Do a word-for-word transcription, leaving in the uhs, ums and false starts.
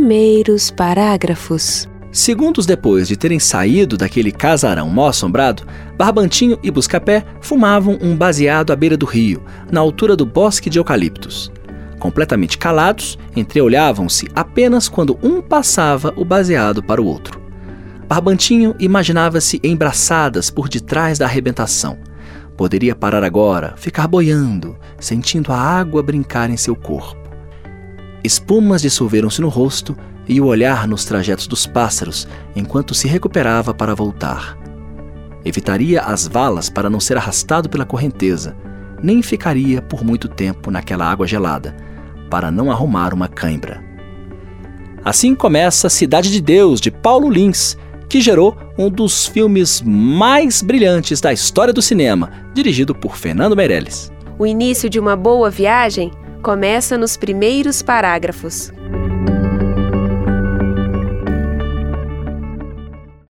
primeiros parágrafos. Segundos depois de terem saído daquele casarão mal-assombrado, Barbantinho e Buscapé fumavam um baseado à beira do rio, na altura do bosque de eucaliptos. Completamente calados, entreolhavam-se apenas quando um passava o baseado para o outro. Barbantinho imaginava-se em braçadas por detrás da arrebentação. Poderia parar agora, ficar boiando, sentindo a água brincar em seu corpo. Espumas dissolveram-se no rosto e o olhar nos trajetos dos pássaros enquanto se recuperava para voltar. Evitaria as valas para não ser arrastado pela correnteza, nem ficaria por muito tempo naquela água gelada, para não arrumar uma cãibra. Assim começa Cidade de Deus, de Paulo Lins, que gerou um dos filmes mais brilhantes da história do cinema, dirigido por Fernando Meirelles. O início de uma boa viagem começa nos primeiros parágrafos.